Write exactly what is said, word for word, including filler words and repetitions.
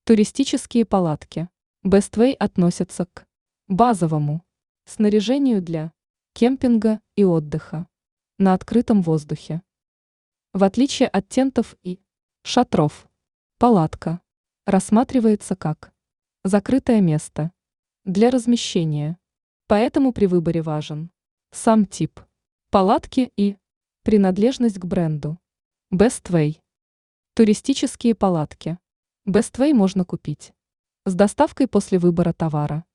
Туристические палатки. Bestway относятся к базовому снаряжению для кемпинга и отдыха на открытом воздухе. В отличие от тентов и шатров, палатка рассматривается как закрытое место для размещения, поэтому при выборе важен сам тип палатки и принадлежность к бренду. Bestway. Туристические палатки. Bestway можно купить с доставкой после выбора товара.